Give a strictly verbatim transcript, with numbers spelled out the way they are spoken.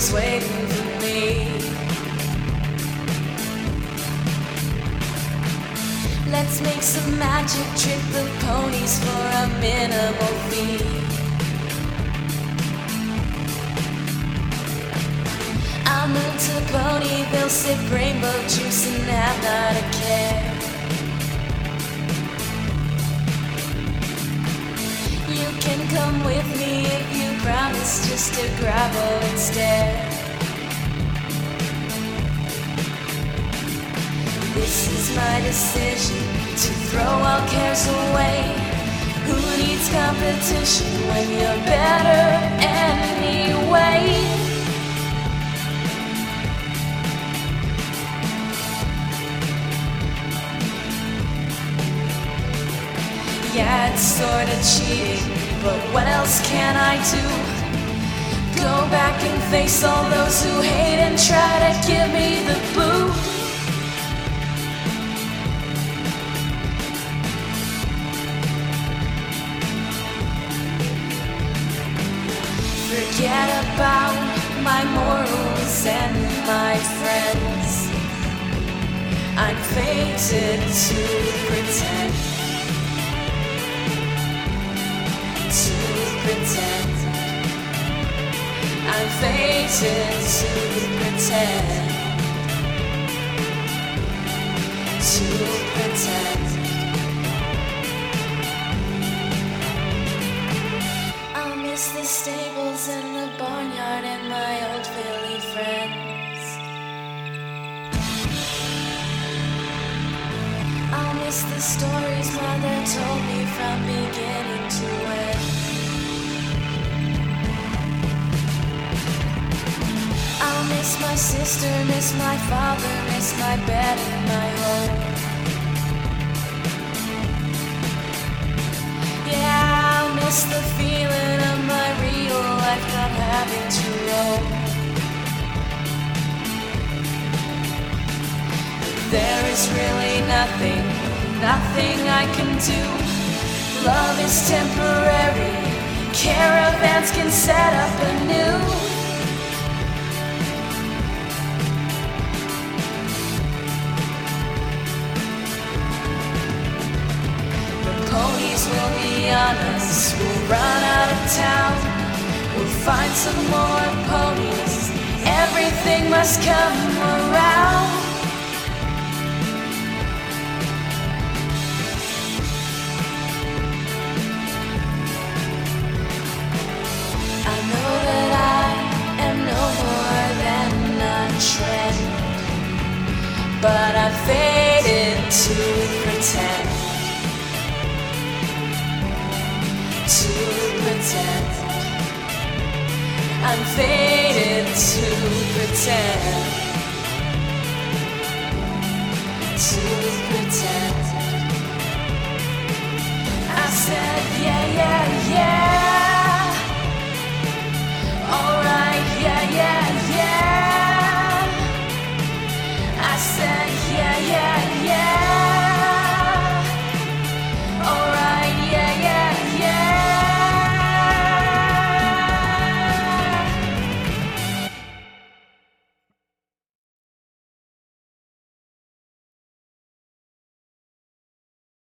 is waiting for me. Let's make some magic, trick the ponies for a minimal fee. I'll move to the pony, they'll sip rainbow juice and have not a care. You can come with me if you promise just to gravel and stare. This is my decision, to throw all cares away. Who needs competition when you're better anyway? Yeah, it's sorta cheating, but what else can I do? Go back and face all those who hate and try to give me the boot. Forget about my morals and my friends. I'm fated to pretend, to pretend. I'm fated to pretend, to pretend. I'll miss the stables and the barnyard and my old Philly friends. I'll miss the stories mother told me from beginning to end. I'll miss my sister, miss my father, miss my bed and my home. Yeah, I'll miss the feeling of my real life not having to roam. There is really nothing, nothing I can do. Love is temporary, caravans can set up anew. Ponies will be honest, we'll run out of town. We'll find some more ponies, everything must come around. I know that I am no more than a trend, but I'm fated to pretend, to pretend. I'm fated to pretend, to pretend. I said yeah, yeah, yeah. All right.